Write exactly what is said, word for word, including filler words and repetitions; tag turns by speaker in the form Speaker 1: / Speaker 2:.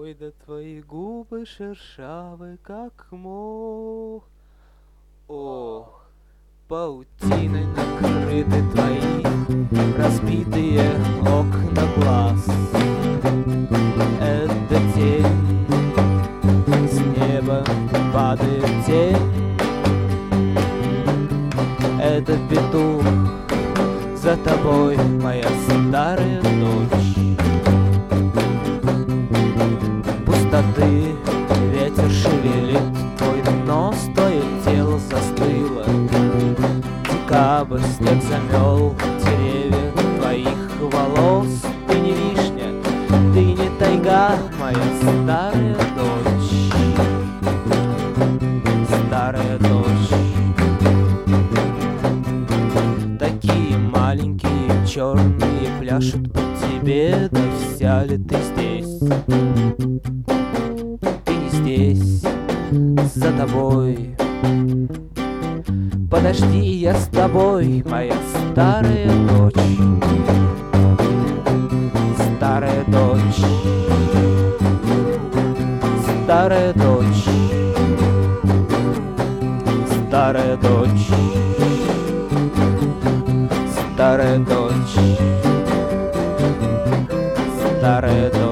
Speaker 1: Ой, да твои губы шершавы, как мох. Ох, паутиной накрыты твои разбитые окна глаз. Это тень, с неба падает тень. Это петух, за тобой моя старая дочь. Пустоты ветер шевелит твой нос, твое тело застыло. Декабрь снег замел деревья твоих волос. Ты не вишня, ты не тайга, моя старая дочь. Старая дочь. Такие маленькие черные пляшут по тебе, да вся ли ты здесь? Ты не здесь, за тобой. Подожди, я с тобой, моя старая дочь. Старая дочь. Старая дочь. Старая дочь. Старая дочь. Старая дочь.